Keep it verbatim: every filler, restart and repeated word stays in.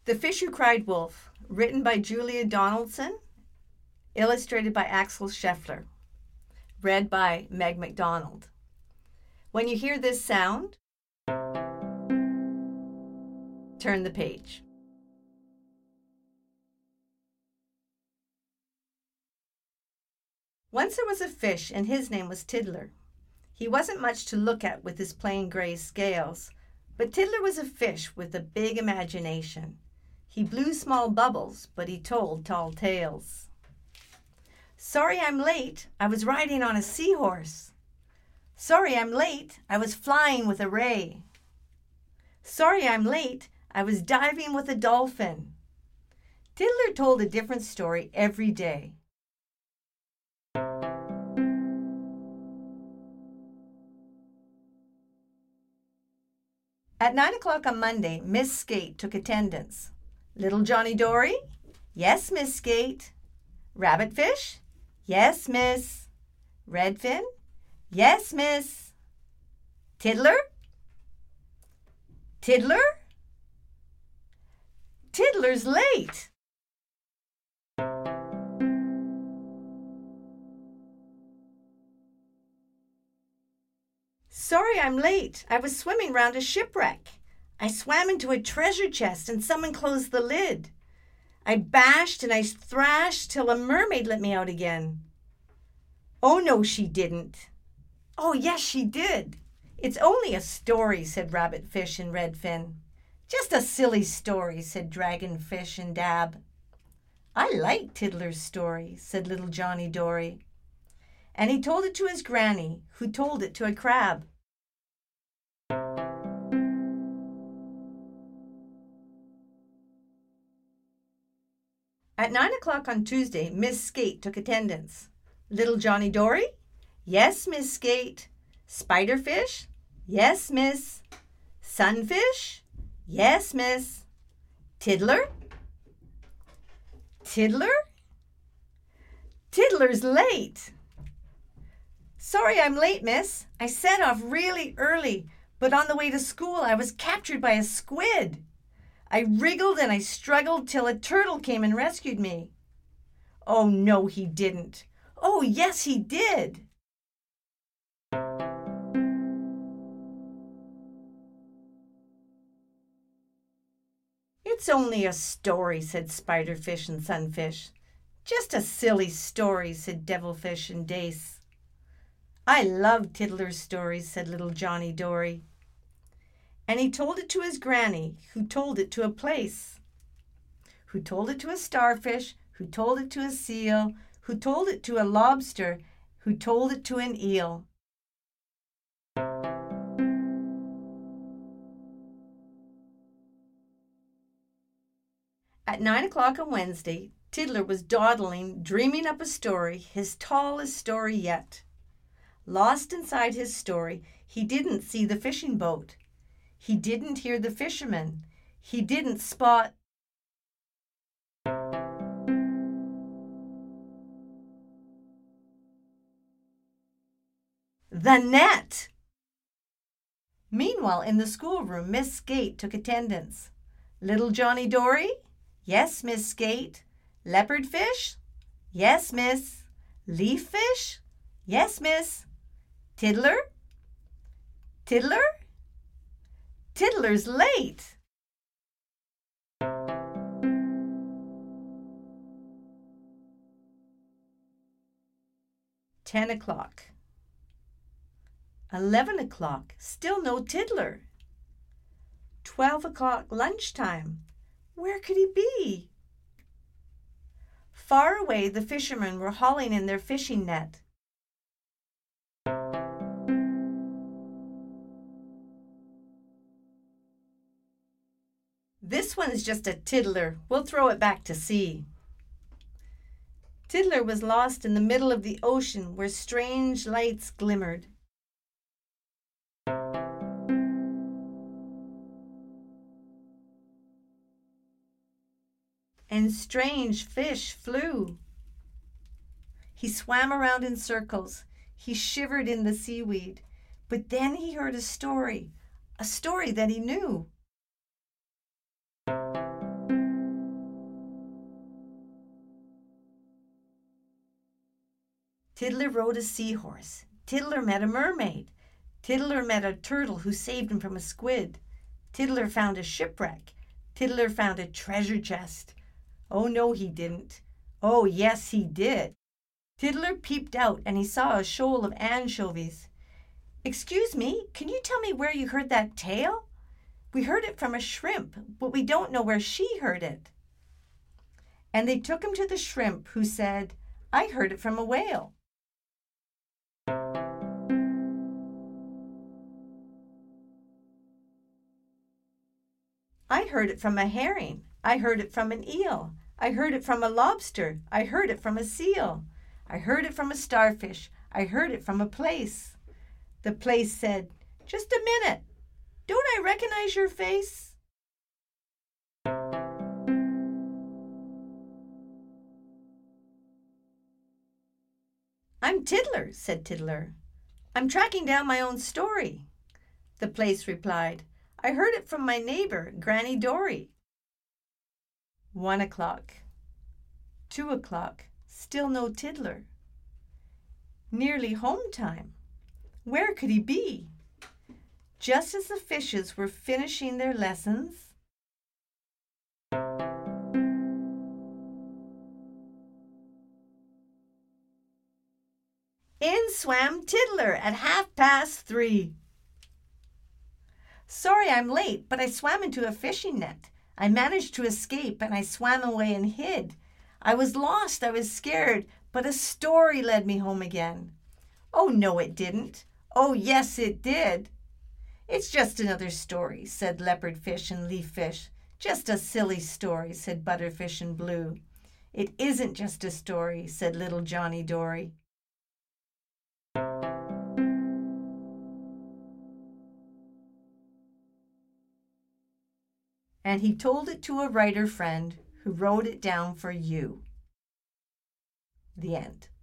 The Fish Who Cried Wolf, written by Julia Donaldson, illustrated by Axel Scheffler, read by Meg MacDonald. When you hear this sound, turn the page. Once there was a fish, and his name was Tiddler. He wasn't much to look at with his plain gray scales, but Tiddler was a fish with a big imagination. He blew small bubbles, but he told tall tales. Sorry I'm late, I was riding on a seahorse. Sorry I'm late, I was flying with a ray. Sorry I'm late, I was diving with a dolphin. Tiddler told a different story every day. At nine o'clock on Monday, Miss Skate took attendance. Little Johnny Dory? Yes, Miss Skate. Rabbitfish? Yes, Miss. Redfin? Yes, Miss. Tiddler? Tiddler? Tiddler's late. Sorry I'm late. I was swimming round a shipwreck. I swam into a treasure chest and someone closed the lid. I bashed and I thrashed till a mermaid let me out again. Oh, no, she didn't. Oh, yes, she did. It's only a story, said Rabbitfish and Redfin. Just a silly story, said Dragonfish and Dab. I like Tiddler's story, said Little Johnny Dory. And he told it to his granny, who told it to a crab. At nine o'clock on Tuesday, Miss Skate took attendance. Little Johnny Dory? Yes, Miss Skate. Spiderfish? Yes, Miss. Sunfish? Yes, Miss. Tiddler? Tiddler? Tiddler's late. Sorry I'm late, miss. I set off really early, but on the way to school I was captured by a squid. I wriggled and I struggled till a turtle came and rescued me. Oh, no, he didn't. Oh, yes, he did. It's only a story, said Spiderfish and Sunfish. Just a silly story, said Devilfish and Dace. I love Tiddler's stories, said Little Johnny Dory. And he told it to his granny, who told it to a place, who told it to a starfish, who told it to a seal, who told it to a lobster, who told it to an eel. At nine o'clock on Wednesday, Tiddler was dawdling, dreaming up a story, his tallest story yet. Lost inside his story, he didn't see the fishing boat. He didn't hear the fisherman. He didn't spot the net. Meanwhile, in the schoolroom, Miss Skate took attendance. Little Johnny Dory? Yes, Miss Skate. Leopardfish? Yes, Miss. Leaffish? Yes, Miss. Tiddler? Tiddler? Tiddler's late. Ten o'clock. Eleven o'clock. Still no Tiddler. Twelve o'clock lunchtime. Where could he be? Far away, the fishermen were hauling in their fishing net. This one's just a tiddler. We'll throw it back to sea. Tiddler was lost in the middle of the ocean where strange lights glimmered. And strange fish flew. He swam around in circles. He shivered in the seaweed. But then he heard a story, a story that he knew. Tiddler rode a seahorse. Tiddler met a mermaid. Tiddler met a turtle who saved him from a squid. Tiddler found a shipwreck. Tiddler found a treasure chest. Oh, no, he didn't. Oh, yes, he did. Tiddler peeped out and he saw a shoal of anchovies. Excuse me, can you tell me where you heard that tale? We heard it from a shrimp, but we don't know where she heard it. And they took him to the shrimp, who said, I heard it from a whale. I heard it from a herring. I heard it from an eel. I heard it from a lobster. I heard it from a seal. I heard it from a starfish. I heard it from a plaice. The plaice said, Just a minute. Don't I recognize your face? I'm Tiddler, said Tiddler. I'm tracking down my own story. The plaice replied, I heard it from my neighbor, Granny Dory. One o'clock. Two o'clock. Still no Tiddler. Nearly home time. Where could he be? Just as the fishes were finishing their lessons, in swam Tiddler at half past three. Sorry I'm late, but I swam into a fishing net. I managed to escape and I swam away and hid. I was lost, I was scared, but a story led me home again. Oh, no, it didn't. Oh, yes, it did. It's just another story, said Leopardfish and Leaffish. Just a silly story, said Butterfish and Blue. It isn't just a story, said Little Johnny Dory. And he told it to a writer friend who wrote it down for you. The end.